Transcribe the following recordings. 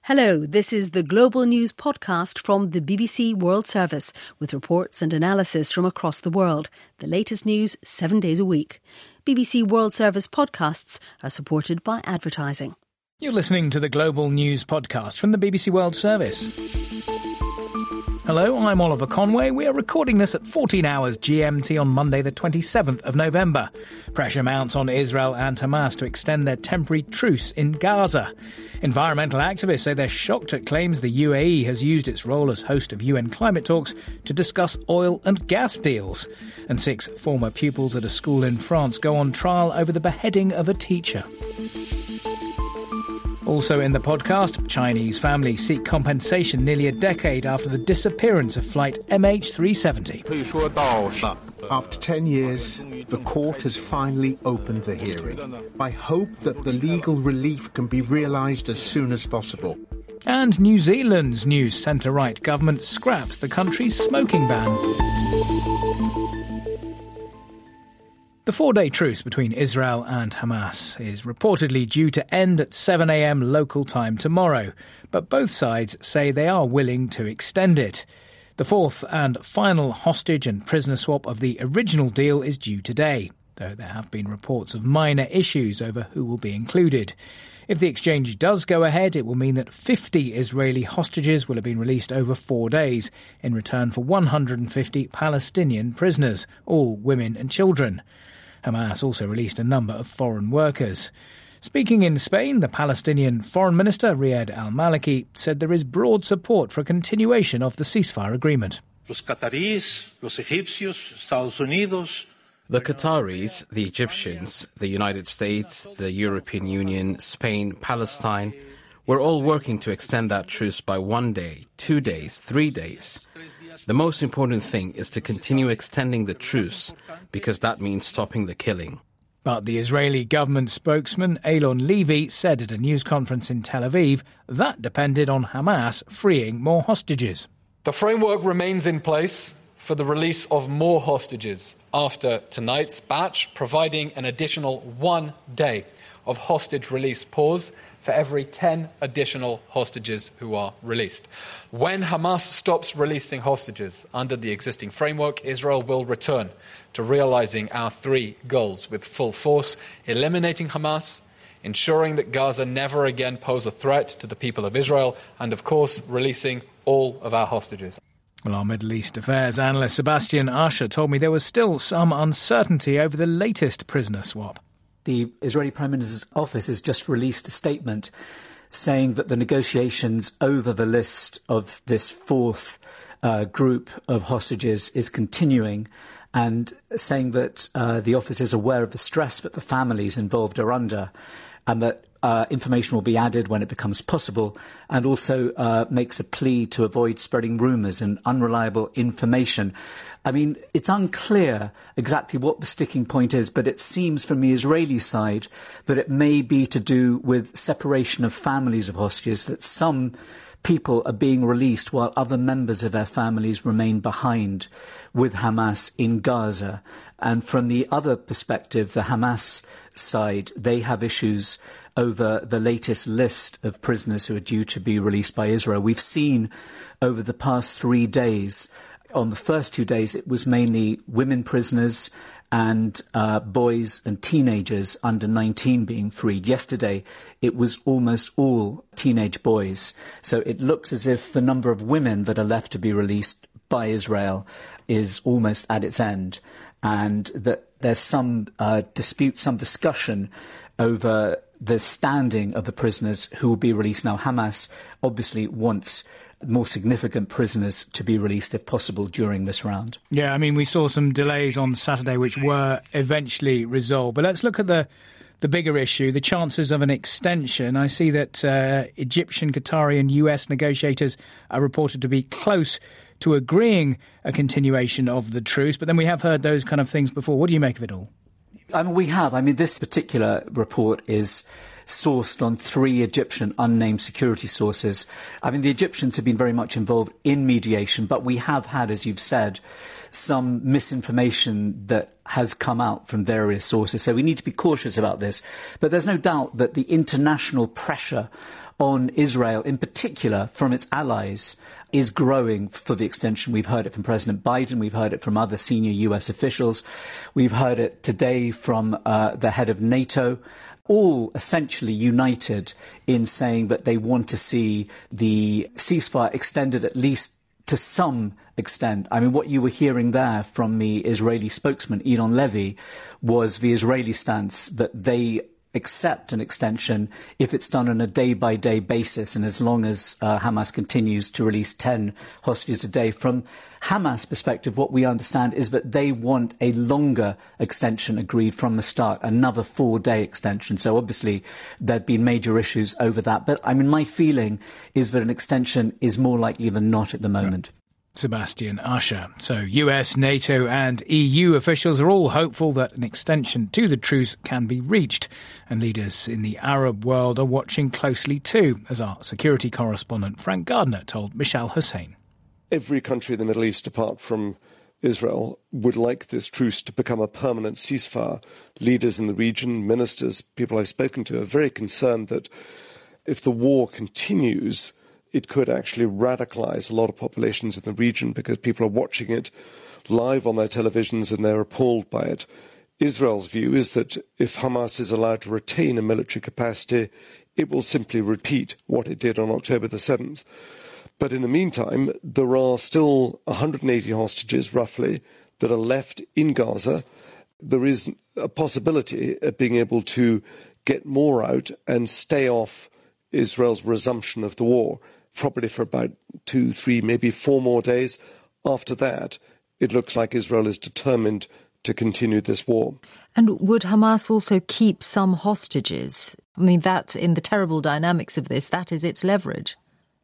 Hello, this is the Global News podcast from the BBC World Service with reports and analysis from across the world. The latest news 7 days a week. BBC World Service podcasts are supported by advertising. You're listening to the Global News podcast from the BBC World Service. Hello, I'm Oliver Conway. We are recording this at 14 hours GMT on Monday the 27th of November. Pressure mounts on Israel and Hamas to extend their temporary truce in Gaza. Environmental activists say they're shocked at claims the UAE has used its role as host of UN climate talks to discuss oil and gas deals. And 6 former pupils at a school in France go on trial over the beheading of a teacher. Also in the podcast, Chinese families seek compensation nearly a decade after the disappearance of flight MH370. After 10 years, the court has finally opened the hearing. I hope that the legal relief can be realised as soon as possible. And New Zealand's new centre-right government scraps the country's smoking ban. The 4-day truce between Israel and Hamas is reportedly due to end at 7 a.m. local time tomorrow, but both sides say they are willing to extend it. The fourth and final hostage and prisoner swap of the original deal is due today, though there have been reports of minor issues over who will be included. If the exchange does go ahead, it will mean that 50 Israeli hostages will have been released over 4 days in return for 150 Palestinian prisoners, all women and children. Hamas also released a number of foreign workers. Speaking in Spain, the Palestinian Foreign Minister Riyad al-Maliki said there is broad support for a continuation of the ceasefire agreement. The Qataris, the Egyptians, the United States, the European Union, Spain, Palestine, we're all working to extend that truce by 1 day, 2 days, 3 days. The most important thing is to continue extending the truce because that means stopping the killing. But the Israeli government spokesman Eylon Levy said at a news conference in Tel Aviv that depended on Hamas freeing more hostages. The framework remains in place for the release of more hostages after tonight's batch, providing an additional 1 day of hostage release pause for every 10 additional hostages who are released. When Hamas stops releasing hostages under the existing framework, Israel will return to realizing our 3 goals with full force: eliminating Hamas, ensuring that Gaza never again pose a threat to the people of Israel, and of course, releasing all of our hostages. Well, our Middle East affairs analyst Sebastian Asher told me there was still some uncertainty over the latest prisoner swap. The Israeli Prime Minister's office has just released a statement saying that the negotiations over the list of this fourth group of hostages is continuing, and saying that the office is aware of the stress that the families involved are under, and that information will be added when it becomes possible, and also makes a plea to avoid spreading rumours and unreliable information. I mean, it's unclear exactly what the sticking point is, but it seems from the Israeli side that it may be to do with separation of families of hostages, that some people are being released while other members of their families remain behind with Hamas in Gaza. And from the other perspective, the Hamas side, they have issues over the latest list of prisoners who are due to be released by Israel. We've seen over the past 3 days, on the first 2 days, it was mainly women prisoners and boys and teenagers under 19 being freed. Yesterday, it was almost all teenage boys. So it looks as if the number of women that are left to be released by Israel is almost at its end, and that there's some dispute, some discussion over the standing of the prisoners who will be released. Now, Hamas obviously wants more significant prisoners to be released, if possible, during this round. Yeah, I mean, we saw some delays on Saturday which were eventually resolved. But let's look at the bigger issue, the chances of an extension. I see that Egyptian, Qatari and US negotiators are reported to be close to agreeing a continuation of the truce. But then we have heard those kind of things before. What do you make of it all? We have. This particular report is sourced on 3 Egyptian unnamed security sources. I mean, the Egyptians have been very much involved in mediation, but we have had, as you've said, some misinformation that has come out from various sources. So we need to be cautious about this. But there's no doubt that the international pressure on Israel, in particular from its allies, is growing for the extension. We've heard it from President Biden. We've heard it from other senior US officials. We've heard it today from the head of NATO, all essentially united in saying that they want to see the ceasefire extended at least to some extent. I mean, what you were hearing there from the Israeli spokesman, Eylon Levy, was the Israeli stance that they accept an extension if it's done on a day-by-day basis and as long as Hamas continues to release 10 hostages a day. From Hamas' perspective, what we understand is that they want a longer extension agreed from the start, another 4-day extension. So obviously there've been major issues over that. But I mean, my feeling is that an extension is more likely than not at the moment. Sebastian Usher. So US, NATO and EU officials are all hopeful that an extension to the truce can be reached. And leaders in the Arab world are watching closely too, as our security correspondent Frank Gardner told Michal Hussein. Every country in the Middle East, apart from Israel, would like this truce to become a permanent ceasefire. Leaders in the region, ministers, people I've spoken to are very concerned that if the war continues, it could actually radicalize a lot of populations in the region because people are watching it live on their televisions and they're appalled by it. Israel's view is that if Hamas is allowed to retain a military capacity, it will simply repeat what it did on October the 7th. But in the meantime, there are still 180 hostages, roughly, that are left in Gaza. There is a possibility of being able to get more out and stay off Israel's resumption of the war, probably for about 2, 3, maybe 4 more days. After that, it looks like Israel is determined to continue this war. And would Hamas also keep some hostages? I mean, that, in the terrible dynamics of this, that is its leverage.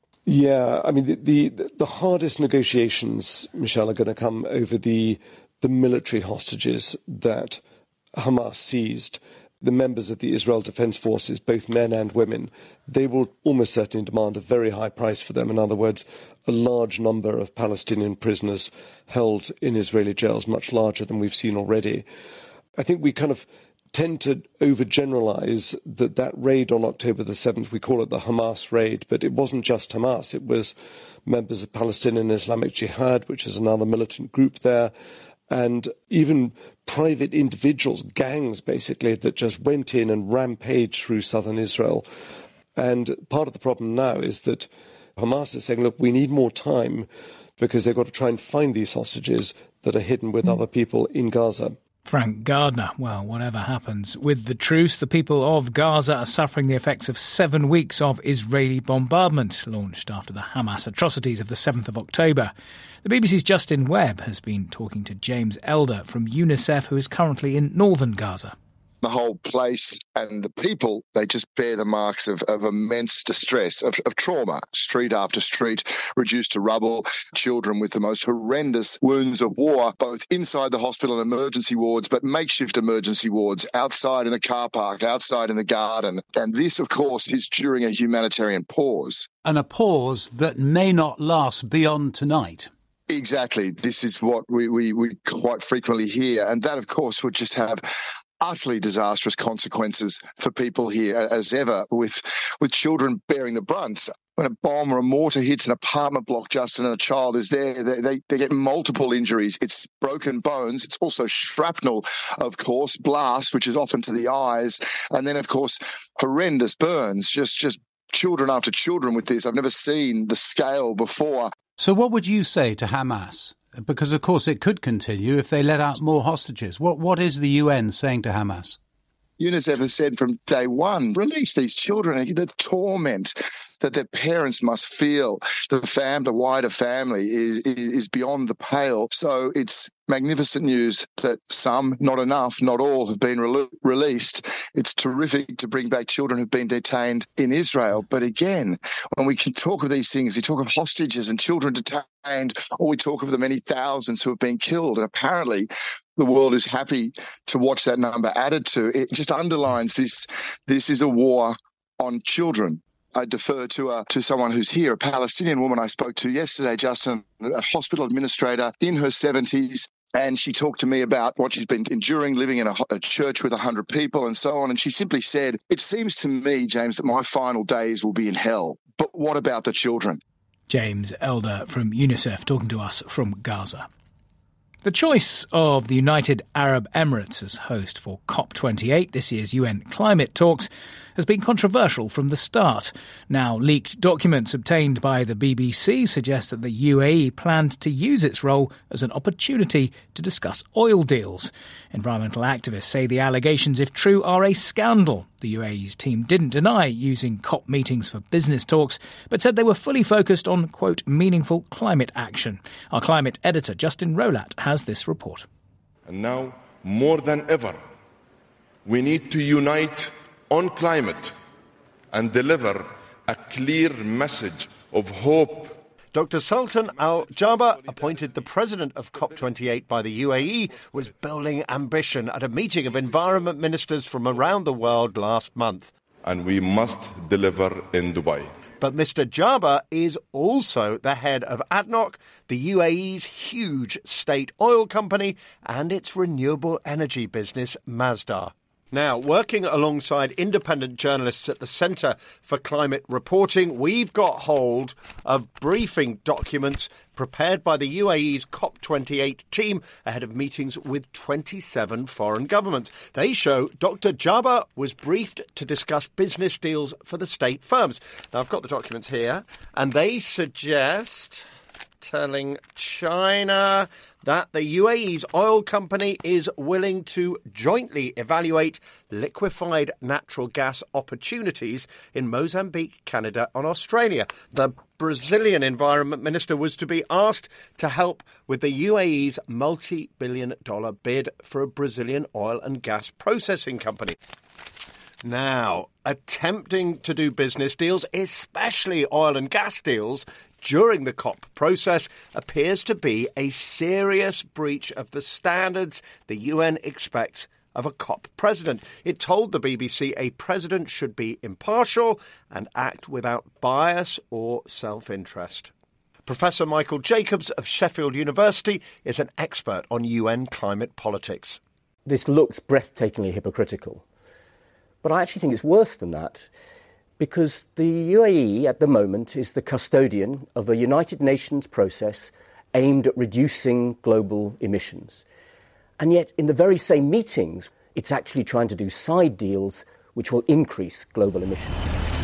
Yeah, I mean, the hardest negotiations, Michelle, are going to come over the military hostages that Hamas seized. The members of the Israel Defense Forces, both men and women, they will almost certainly demand a very high price for them. In other words, a large number of Palestinian prisoners held in Israeli jails, much larger than we've seen already. I think we kind of tend to overgeneralize that raid on October the 7th. We call it the Hamas raid, but it wasn't just Hamas. It was members of Palestinian Islamic Jihad, which is another militant group there, and even private individuals, gangs basically, that just went in and rampaged through southern Israel. And part of the problem now is that Hamas is saying, look, we need more time because they've got to try and find these hostages that are hidden with other people in Gaza. Frank Gardner. Well, whatever happens with the truce, the people of Gaza are suffering the effects of 7 weeks of Israeli bombardment launched after the Hamas atrocities of the 7th of October. The BBC's Justin Webb has been talking to James Elder from UNICEF, who is currently in northern Gaza. The whole place and the people, they just bear the marks of immense distress, of trauma. Street after street reduced to rubble, children with the most horrendous wounds of war, both inside the hospital and emergency wards, but makeshift emergency wards, outside in the car park, outside in the garden. And this, of course, is during a humanitarian pause. And a pause that may not last beyond tonight. Exactly. This is what we quite frequently hear. And that, of course, would just have utterly disastrous consequences for people here, as ever, with children bearing the brunt. When a bomb or a mortar hits an apartment block, Justin, and a child is there, they get multiple injuries. It's broken bones. It's also shrapnel, of course, blast, which is often to the eyes. And then, of course, horrendous burns, just children after children with this. I've never seen the scale before. So what would you say to Hamas? Because, of course, it could continue if they let out more hostages. What is the UN saying to Hamas? UNICEF has said from day one, release these children. The torment that their parents must feel, the wider family, is beyond the pale. So it's magnificent news that some, not enough, not all, have been released. It's terrific to bring back children who've been detained in Israel. But again, when we can talk of these things, we talk of hostages and children detained, or we talk of the many thousands who have been killed. And apparently the world is happy to watch that number added to. It just underlines this is a war on children. I defer to someone who's here, a Palestinian woman I spoke to yesterday, Justin, a hospital administrator in her 70s. And she talked to me about what she's been enduring living in a church with 100 people and so on. And she simply said, it seems to me, James, that my final days will be in hell. But what about the children? James Elder from UNICEF talking to us from Gaza. The choice of the United Arab Emirates as host for COP28, this year's UN climate talks, has been controversial from the start. Now, leaked documents obtained by the BBC suggest that the UAE planned to use its role as an opportunity to discuss oil deals. Environmental activists say the allegations, if true, are a scandal. The UAE's team didn't deny using COP meetings for business talks, but said they were fully focused on, quote, meaningful climate action. Our climate editor, Justin Rolat, has this report. And now, more than ever, we need to unite on climate and deliver a clear message of hope. Dr. Sultan Al Jaber, appointed the president of COP28 by the UAE, was building ambition at a meeting of environment ministers from around the world last month. And we must deliver in Dubai. But Mr. Jaber is also the head of ADNOC, the UAE's huge state oil company, and its renewable energy business, Masdar. Now, working alongside independent journalists at the Centre for Climate Reporting, we've got hold of briefing documents prepared by the UAE's COP28 team ahead of meetings with 27 foreign governments. They show Dr. Jaber was briefed to discuss business deals for the state firms. Now, I've got the documents here, and they suggest telling China that the UAE's oil company is willing to jointly evaluate liquefied natural gas opportunities in Mozambique, Canada and Australia. The Brazilian environment minister was to be asked to help with the UAE's multi-billion-dollar bid for a Brazilian oil and gas processing company. Now, attempting to do business deals, especially oil and gas deals, during the COP process appears to be a serious breach of the standards the UN expects of a COP president. It told the BBC a president should be impartial and act without bias or self-interest. Professor Michael Jacobs of Sheffield University is an expert on UN climate politics. This looks breathtakingly hypocritical. But I actually think it's worse than that, because the UAE at the moment is the custodian of a United Nations process aimed at reducing global emissions. And yet, in the very same meetings, it's actually trying to do side deals which will increase global emissions.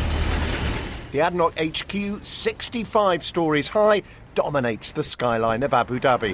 The ADNOC HQ, 65 stories high, dominates the skyline of Abu Dhabi.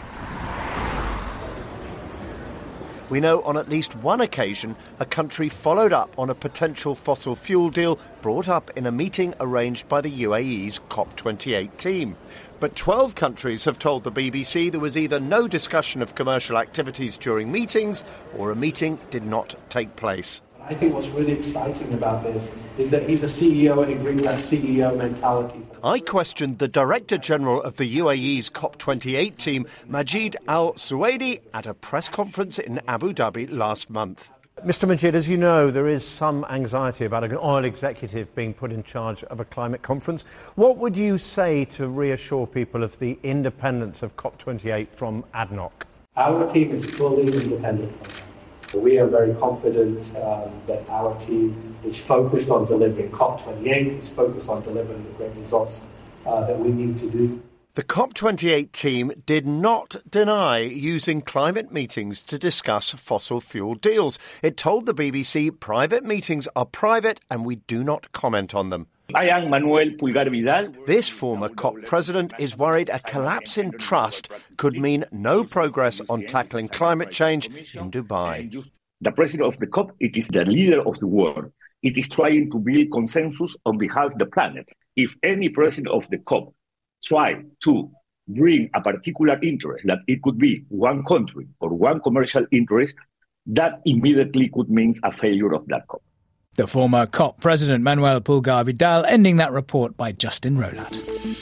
We know on at least one occasion a country followed up on a potential fossil fuel deal brought up in a meeting arranged by the UAE's COP28 team. But 12 countries have told the BBC there was either no discussion of commercial activities during meetings or a meeting did not take place. I think what's really exciting about this is that he's a CEO and he brings that CEO mentality. I questioned the Director General of the UAE's COP28 team, Majid Al Suwaidi, at a press conference in Abu Dhabi last month. Mr. Majid, as you know, there is some anxiety about an oil executive being put in charge of a climate conference. What would you say to reassure people of the independence of COP28 from ADNOC? Our team is fully independent from that. We are very confident that our team is focused on delivering COP28, is focused on delivering the great results that we need to do. The COP28 team did not deny using climate meetings to discuss fossil fuel deals. It told the BBC private meetings are private and we do not comment on them. I am Manuel Pulgar Vidal. This former COP president is worried a collapse in trust could mean no progress on tackling climate change in Dubai. The president of the COP, it is the leader of the world. It is trying to build consensus on behalf of the planet. If any president of the COP try to bring a particular interest, that it could be one country or one commercial interest, that immediately could mean a failure of that COP. The former COP president, Manuel Pulgar Vidal, ending that report by Justin Rolat.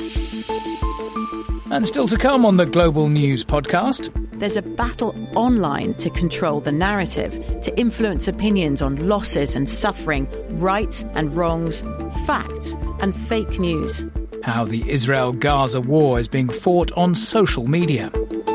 And still to come on the Global News podcast. There's a battle online to control the narrative, to influence opinions on losses and suffering, rights and wrongs, facts and fake news. How the Israel-Gaza war is being fought on social media.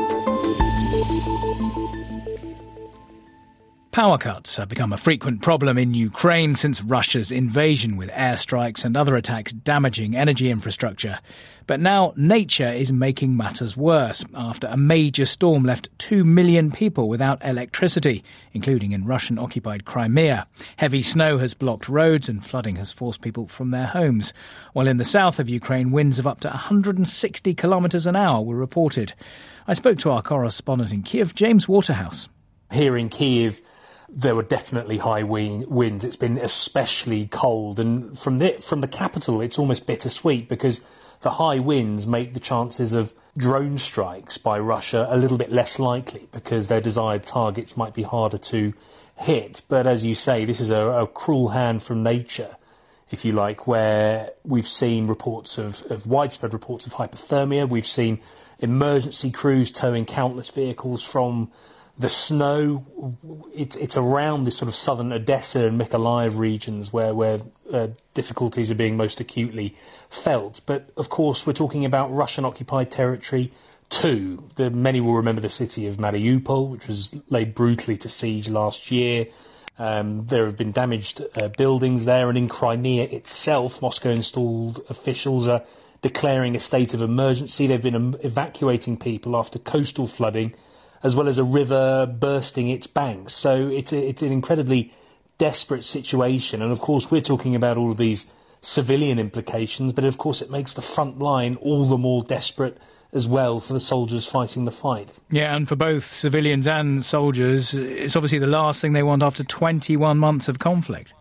Power cuts have become a frequent problem in Ukraine since Russia's invasion, with airstrikes and other attacks damaging energy infrastructure. But now nature is making matters worse after a major storm left 2 million people without electricity, including in Russian-occupied Crimea. Heavy snow has blocked roads and flooding has forced people from their homes. While in the south of Ukraine, winds of up to 160 kilometres an hour were reported. I spoke to our correspondent in Kiev, James Waterhouse. Here in Kiev, there were definitely high winds. It's been especially cold. And from the capital, it's almost bittersweet because the high winds make the chances of drone strikes by Russia a little bit less likely because their desired targets might be harder to hit. But as you say, this is a cruel hand from nature, if you like, where we've seen reports of widespread reports of hypothermia. We've seen emergency crews towing countless vehicles from the snow. It's around this sort of southern Odessa and Mykolaiv regions where difficulties are being most acutely felt. But, of course, we're talking about Russian-occupied territory too. Many will remember the city of Mariupol, which was laid brutally to siege last year. There have been damaged buildings there. And in Crimea itself, Moscow-installed officials are declaring a state of emergency. They've been evacuating people after coastal flooding, as well as a river bursting its banks. So it's an incredibly desperate situation. And, of course, we're talking about all of these civilian implications, but, of course, it makes the front line all the more desperate as well for the soldiers fighting the fight. Yeah, and for both civilians and soldiers, it's obviously the last thing they want after 21 months of conflict.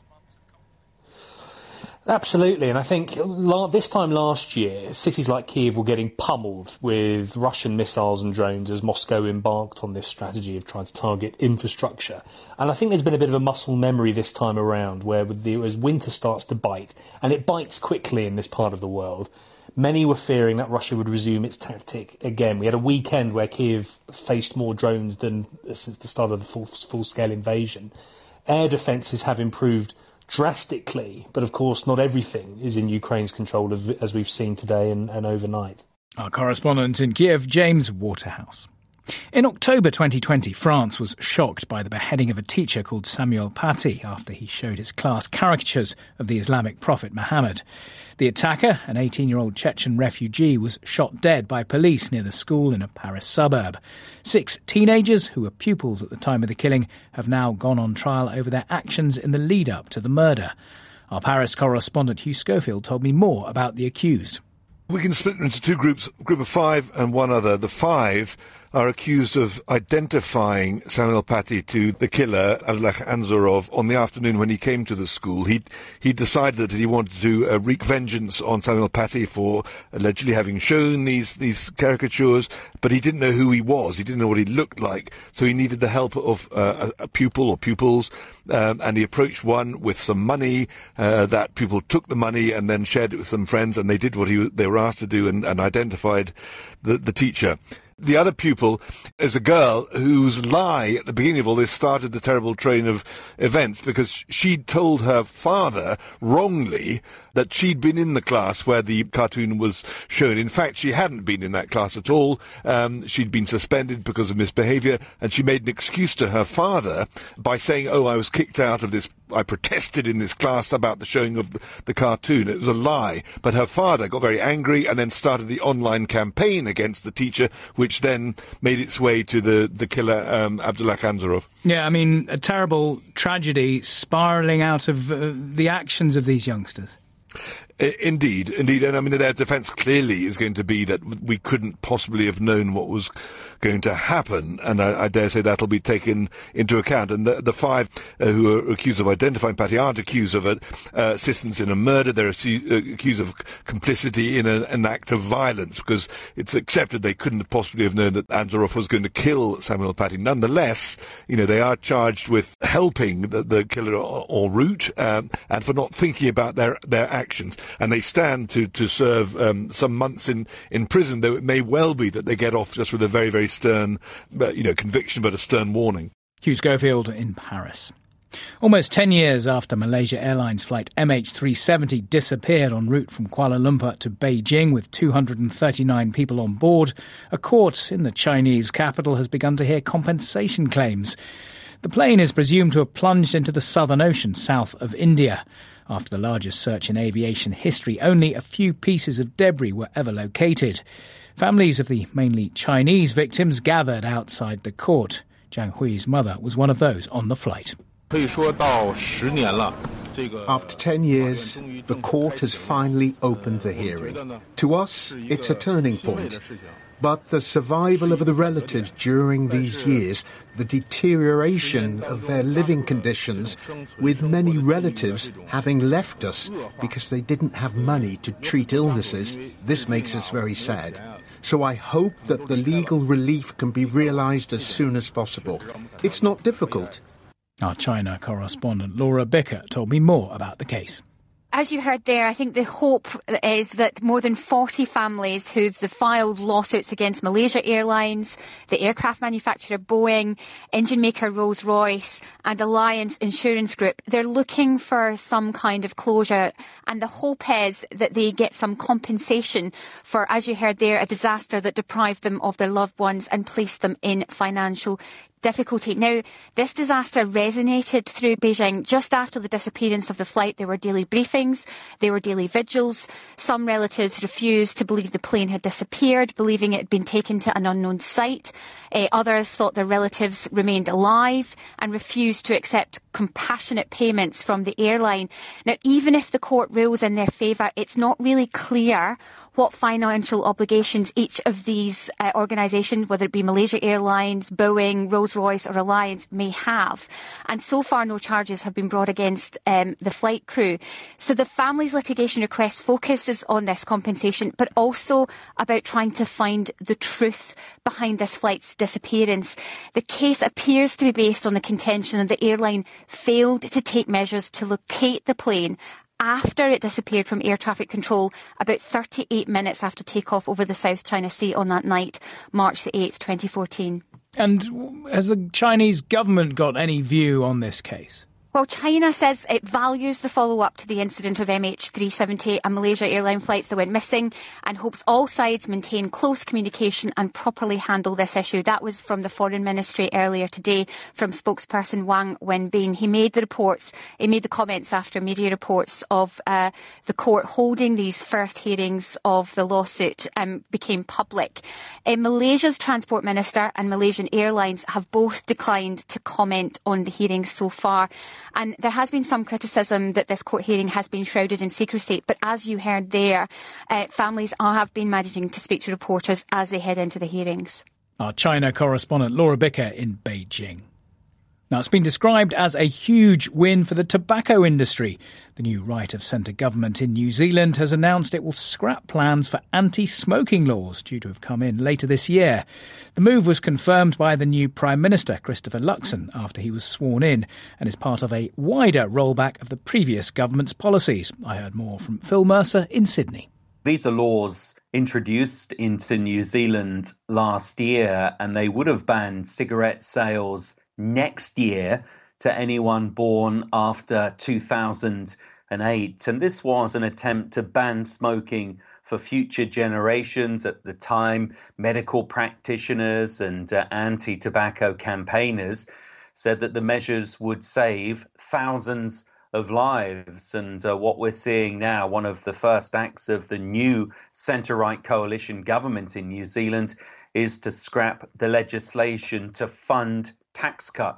Absolutely, and I think this time last year, cities like Kiev were getting pummeled with Russian missiles and drones as Moscow embarked on this strategy of trying to target infrastructure. And I think there's been a bit of a muscle memory this time around, where as winter starts to bite, and it bites quickly in this part of the world, many were fearing that Russia would resume its tactic again. We had a weekend where Kiev faced more drones than since the start of the full-scale invasion. Air defences have improved drastically, but of course not everything is in Ukraine's control, as we've seen today and overnight. Our correspondent in Kiev, James Waterhouse. In October 2020, France was shocked by the beheading of a teacher called Samuel Paty after he showed his class caricatures of the Islamic prophet Muhammad. The attacker, an 18-year-old Chechen refugee, was shot dead by police near the school in a Paris suburb. 6 teenagers, who were pupils at the time of the killing, have now gone on trial over their actions in the lead-up to the murder. Our Paris correspondent Hugh Schofield told me more about the accused. We can split them into 2 groups, a group of 5 and one other. The 5 are accused of identifying Samuel Paty to the killer, Abdullah Anzorov, on the afternoon when he came to the school. He decided that he wanted to wreak vengeance on Samuel Paty for allegedly having shown these caricatures, but he didn't know who he was. He didn't know what he looked like, so he needed the help of a pupil or pupils, and he approached one with some money. That pupil took the money and then shared it with some friends, and they did what they were asked to do and identified the teacher. The other pupil is a girl whose lie at the beginning of all this started the terrible train of events, because she'd told her father wrongly that she'd been in the class where the cartoon was shown. In fact, she hadn't been in that class at all. She'd been suspended because of misbehaviour, and she made an excuse to her father by saying, I was kicked out of this, I protested in this class about the showing of the cartoon. It was a lie. But her father got very angry and then started the online campaign against the teacher, which then made its way to the killer, Abdullah Anzorov. Yeah, I mean, a terrible tragedy spiralling out of the actions of these youngsters. Indeed. And I mean, their defence clearly is going to be that we couldn't possibly have known what was going to happen, and I dare say that'll be taken into account. And the five who are accused of identifying Patty aren't accused of assistance in a murder. They're accused of complicity in an act of violence, because it's accepted they couldn't possibly have known that Anzorov was going to kill Samuel Paty. Nonetheless, they are charged with helping the killer en route, and for not thinking about their actions. And they stand to serve some months in prison, though it may well be that they get off just with a very, very stern, conviction, but a stern warning. Hugh Schofield in Paris. Almost 10 years after Malaysia Airlines flight MH370 disappeared en route from Kuala Lumpur to Beijing with 239 people on board, a court in the Chinese capital has begun to hear compensation claims. The plane is presumed to have plunged into the Southern Ocean south of India. After the largest search in aviation history, only a few pieces of debris were ever located. Families of the mainly Chinese victims gathered outside the court. Jiang Hui's mother was one of those on the flight. After 10 years, the court has finally opened the hearing. To us, it's a turning point. But the survival of the relatives during these years, the deterioration of their living conditions, with many relatives having left us because they didn't have money to treat illnesses, this makes us very sad. So I hope that the legal relief can be realised as soon as possible. It's not difficult. Our China correspondent Laura Bicker told me more about the case. As you heard there, I think the hope is that more than 40 families who've filed lawsuits against Malaysia Airlines, the aircraft manufacturer Boeing, engine maker Rolls-Royce and Alliance Insurance Group, they're looking for some kind of closure, and the hope is that they get some compensation for, as you heard there, a disaster that deprived them of their loved ones and placed them in financial difficulty. Now, this disaster resonated through Beijing just after the disappearance of the flight. There were daily briefings, there were daily vigils. Some relatives refused to believe the plane had disappeared, believing it had been taken to an unknown site. Others thought their relatives remained alive and refused to accept compassionate payments from the airline. Now, even if the court rules in their favour, it's not really clear what financial obligations each of these organisations, whether it be Malaysia Airlines, Boeing, Rolls-Royce or Alliance, may have. And so far, no charges have been brought against the flight crew. So the family's litigation request focuses on this compensation, but also about trying to find the truth behind this flight's disappearance. The case appears to be based on the contention that the airline failed to take measures to locate the plane after it disappeared from air traffic control about 38 minutes after takeoff over the South China Sea on that night, March the 8th, 2014. And has the Chinese government got any view on this case? Well, China says it values the follow-up to the incident of MH370 and Malaysia airline flights that went missing, and hopes all sides maintain close communication and properly handle this issue. That was from the Foreign Ministry earlier today from spokesperson Wang Wenbin. He made the comments after media reports of the court holding these first hearings of the lawsuit became public. Malaysia's Transport Minister and Malaysian Airlines have both declined to comment on the hearings so far. And there has been some criticism that this court hearing has been shrouded in secrecy. But as you heard there, families have been managing to speak to reporters as they head into the hearings. Our China correspondent Laura Bicker in Beijing. Now, it's been described as a huge win for the tobacco industry. The new right-of-centre government in New Zealand has announced it will scrap plans for anti-smoking laws due to have come in later this year. The move was confirmed by the new Prime Minister, Christopher Luxon, after he was sworn in, and is part of a wider rollback of the previous government's policies. I heard more from Phil Mercer in Sydney. These are laws introduced into New Zealand last year, and they would have banned cigarette sales next year to anyone born after 2008. And this was an attempt to ban smoking for future generations. At the time, medical practitioners and anti-tobacco campaigners said that the measures would save thousands of lives. And what we're seeing now, one of the first acts of the new centre-right coalition government in New Zealand, is to scrap the legislation to fund tax cuts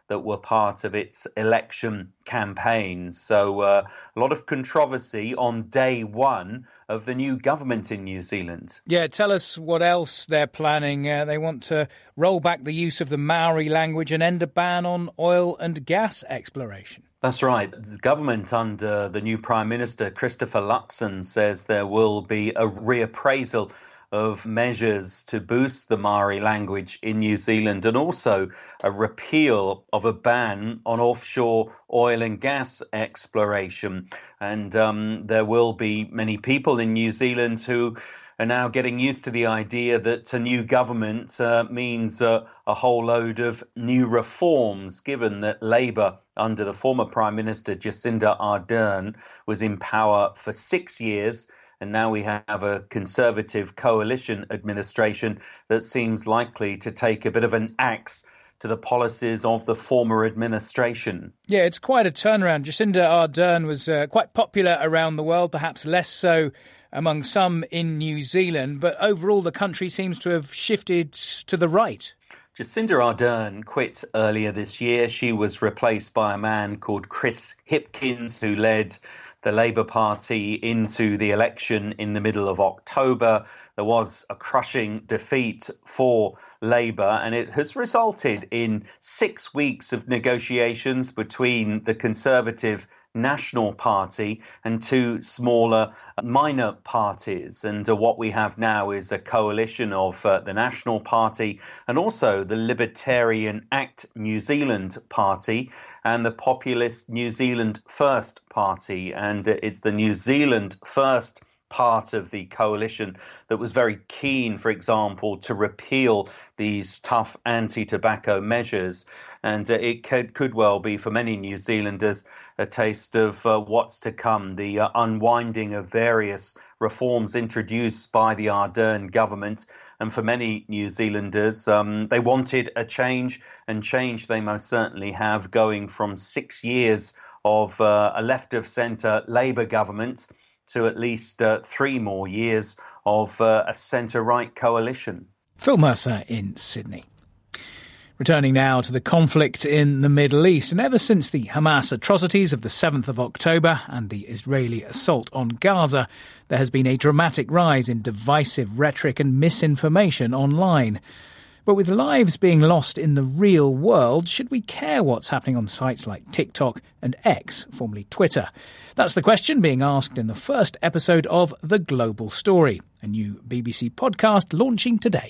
that were part of its election campaign. So a lot of controversy on day one of the new government in New Zealand. Yeah, tell us what else they're planning. They want to roll back the use of the Maori language and end a ban on oil and gas exploration. That's right. The government under the new Prime Minister, Christopher Luxon, says there will be a reappraisal of measures to boost the Maori language in New Zealand, and also a repeal of a ban on offshore oil and gas exploration. And there will be many people in New Zealand who are now getting used to the idea that a new government means a whole load of new reforms, given that Labour, under the former Prime Minister Jacinda Ardern, was in power for 6 years. And now we have a Conservative coalition administration that seems likely to take a bit of an axe to the policies of the former administration. Yeah, it's quite a turnaround. Jacinda Ardern was quite popular around the world, perhaps less so among some in New Zealand, but overall the country seems to have shifted to the right. Jacinda Ardern quit earlier this year. She was replaced by a man called Chris Hipkins, who led the Labour Party into the election in the middle of October. There was a crushing defeat for Labour, and it has resulted in 6 weeks of negotiations between the Conservative National Party and two smaller minor parties. And what we have now is a coalition of the National Party and also the Libertarian Act New Zealand Party and the populist New Zealand First Party. And it's the New Zealand First part of the coalition that was very keen, for example, to repeal these tough anti-tobacco measures. And it could well be, for many New Zealanders, a taste of what's to come, the unwinding of various reforms introduced by the Ardern government. And for many New Zealanders, they wanted a change, and change they most certainly have, going from 6 years of a left-of-centre Labour government to at least 3 more years of a centre-right coalition. Phil Mercer in Sydney. Returning now to the conflict in the Middle East, and ever since the Hamas atrocities of the 7th of October and the Israeli assault on Gaza, there has been a dramatic rise in divisive rhetoric and misinformation online. But with lives being lost in the real world, should we care what's happening on sites like TikTok and X, formerly Twitter? That's the question being asked in the first episode of The Global Story, a new BBC podcast launching today.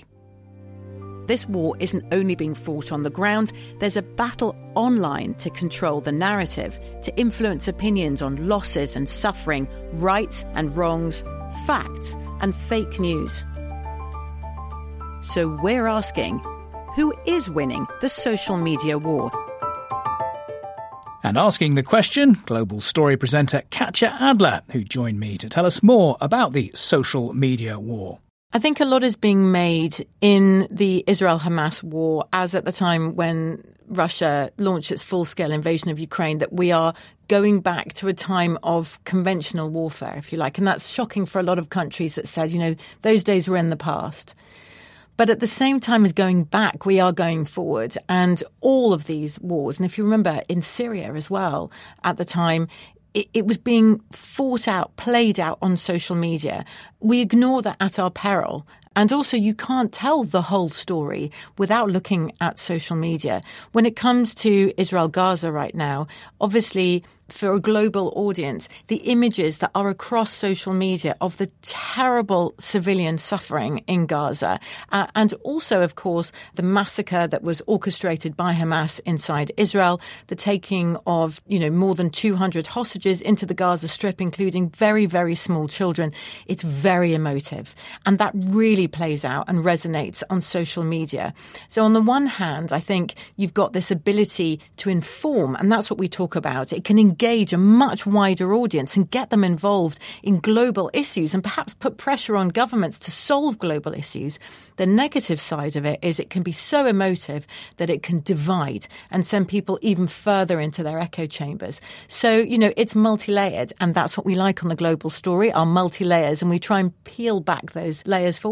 This war isn't only being fought on the ground, there's a battle online to control the narrative, to influence opinions on losses and suffering, rights and wrongs, facts and fake news. So we're asking, who is winning the social media war? And asking the question, Global Story presenter Katja Adler, who joined me to tell us more about the social media war. I think a lot is being made in the Israel-Hamas war, as at the time when Russia launched its full-scale invasion of Ukraine, that we are going back to a time of conventional warfare, if you like. And that's shocking for a lot of countries that said, those days were in the past. But at the same time as going back, we are going forward. And all of these wars, and if you remember in Syria as well, at the time, it was being fought out, played out on social media. We ignore that at our peril. And also, you can't tell the whole story without looking at social media. When it comes to Israel-Gaza right now, obviously, for a global audience, the images that are across social media of the terrible civilian suffering in Gaza, and also, of course, the massacre that was orchestrated by Hamas inside Israel, the taking of, more than 200 hostages into the Gaza Strip, including very, very small children. It's very emotive. And that really plays out and resonates on social media. So on the one hand, I think you've got this ability to inform, and that's what we talk about. It can engage a much wider audience and get them involved in global issues and perhaps put pressure on governments to solve global issues. The negative side of it is it can be so emotive that it can divide and send people even further into their echo chambers. So, it's multi-layered, and that's what we like on The Global Story, our multi-layers, and we try and peel back those layers for you.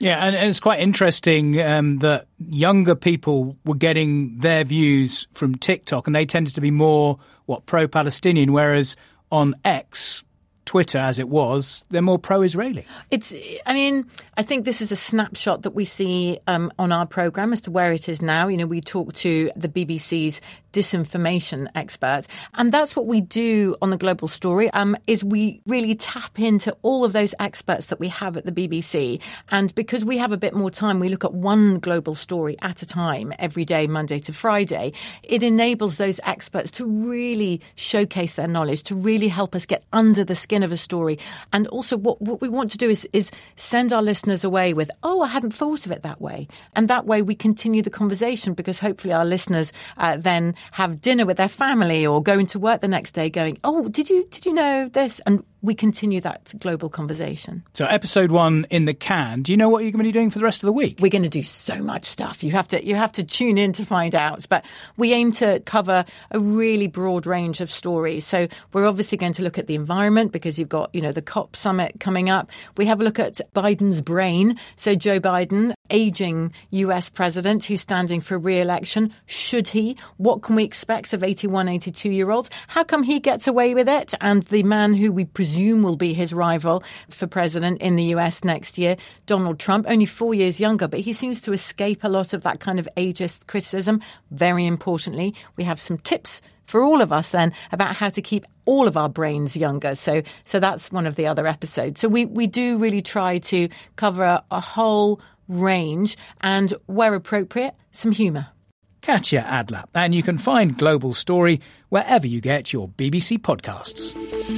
Yeah, and it's quite interesting that younger people were getting their views from TikTok, and they tended to be more, pro-Palestinian, whereas on X, Twitter as it was, they're more pro-Israeli. I think this is a snapshot that we see on our programme as to where it is now. We talk to the BBC's disinformation expert, and that's what we do on the Global Story, is we really tap into all of those experts that we have at the BBC. And because we have a bit more time, we look at one global story at a time every day, Monday to Friday. It enables those experts to really showcase their knowledge, to really help us get under the skin of a story. And also what we want to do is send our listeners away with, I hadn't thought of it that way. And that way we continue the conversation, because hopefully our listeners then have dinner with their family or go into work the next day going, did you know this? And we continue that global conversation. So episode 1 in the can. Do you know what you're going to be doing for the rest of the week? We're going to do so much stuff. You have to tune in to find out. But we aim to cover a really broad range of stories. So we're obviously going to look at the environment, because you've got, the COP summit coming up. We have a look at Biden's brain. So Joe Biden, aging US president who's standing for re-election. Should he? What can we expect of 81, 82-year-olds? How come he gets away with it? And the man who we presume will be his rival for president in the US next year, Donald Trump, only 4 years younger, but he seems to escape a lot of that kind of ageist criticism. Very importantly, we have some tips for all of us then about how to keep all of our brains younger. So that's one of the other episodes. So we do really try to cover a whole range, and where appropriate, some humour. Katya Adler. And you can find Global Story wherever you get your BBC podcasts.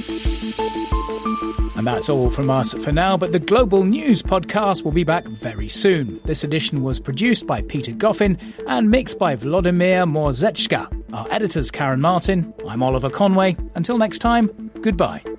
And that's all from us for now, but the Global News podcast will be back very soon. This edition was produced by Peter Goffin and mixed by Vladimir Morzechka. Our editor's Karen Martin. I'm Oliver Conway. Until next time, goodbye.